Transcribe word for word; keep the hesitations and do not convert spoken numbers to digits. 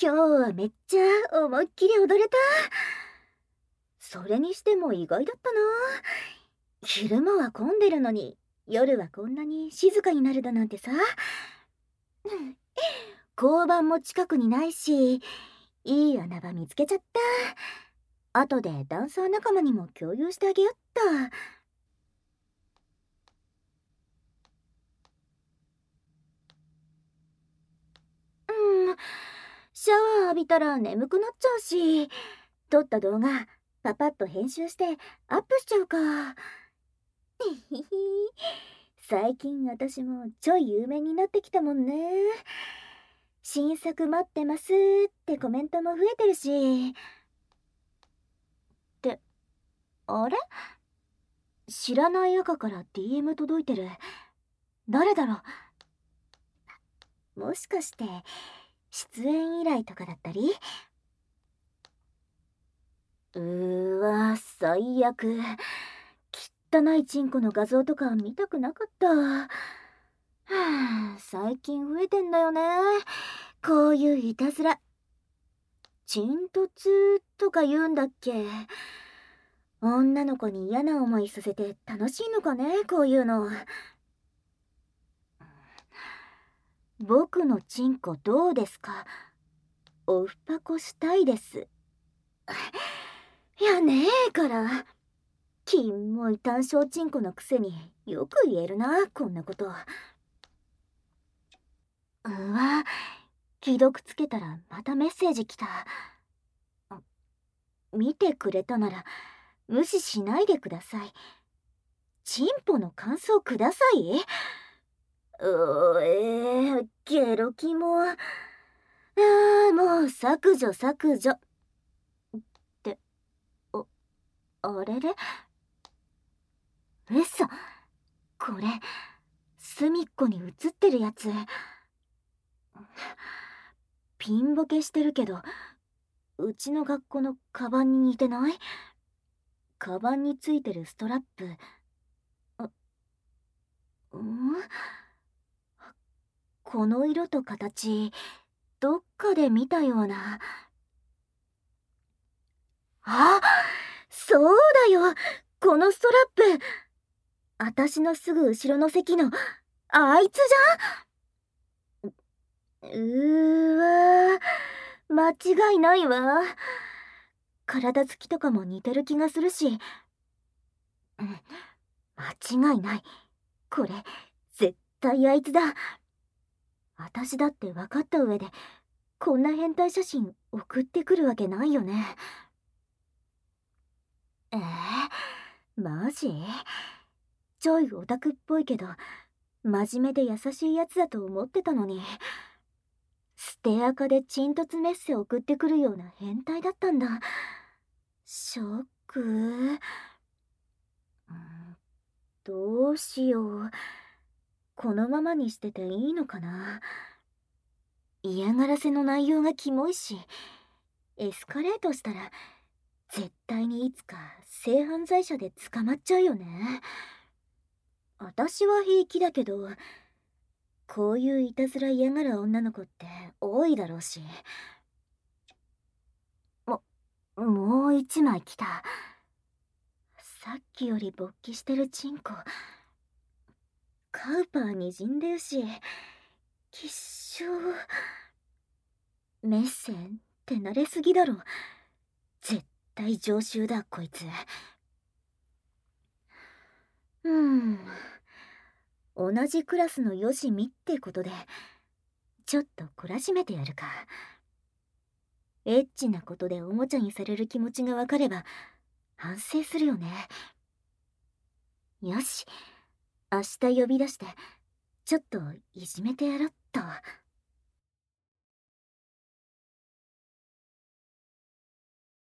今日はめっちゃ思いっきり踊れた。それにしても意外だったな。昼間は混んでるのに、夜はこんなに静かになるだなんてさ。交番も近くにないし、いい穴場見つけちゃった。後でダンサー仲間にも共有してあげよっと。うん、シャワー浴びたら眠くなっちゃうし、撮った動画パパッと編集してアップしちゃうか。ひひ最近私もちょい有名になってきたもんね。新作待ってますってコメントも増えてるし。って、あれ、知らない赤から ディーエム 届いてる。誰だろう。もしかして出演依頼とかだったり。うーわ、最悪。汚いチンコの画像とか見たくなかった。はあ、最近増えてんだよね、こういういたずら。チントツとか言うんだっけ。女の子に嫌な思いさせて楽しいのかね、こういうの。僕のチンコどうですか？おふぱこしたいです。いやねえから。キモい単焦チンコのくせによく言えるな、こんなこと。うわ、既読つけたらまたメッセージ来た。見てくれたなら無視しないでください。チンポの感想ください。うえー、ゲロキモ。あー、もう削除削除。って、あ、あれれ嘘。これ、隅っこに映ってるやつ。ピンボケしてるけど、うちの学校のカバンに似てない？カバンについてるストラップ。あ、うん？この色と形、どっかで見たような。あ、そうだよ、このストラップ。私のすぐ後ろの席のあいつじゃん。うーわー、間違いないわ。体つきとかも似てる気がするし。うん、間違いない。これ絶対あいつだ。私だって分かった上でこんな変態写真送ってくるわけないよね。えー、マジ？ちょいオタクっぽいけど真面目で優しいやつだと思ってたのに、ステアカでチントツメッセ送ってくるような変態だったんだ。ショック。うんどうしよう。このままにしてていいのかな。嫌がらせの内容がキモいし、エスカレートしたら絶対にいつか性犯罪者で捕まっちゃうよね。私は平気だけど、こういういたずら嫌がる女の子って多いだろうし。も、もう一枚来た。さっきより勃起してるチンコ。カウパーにじんでるし、きっしょ。メッセンって慣れすぎだろ。絶対常習だこいつ。うーん。同じクラスのよしみってことでちょっと懲らしめてやるか。エッチなことでおもちゃにされる気持ちがわかれば反省するよね。よし、明日呼び出してちょっといじめてやろっと。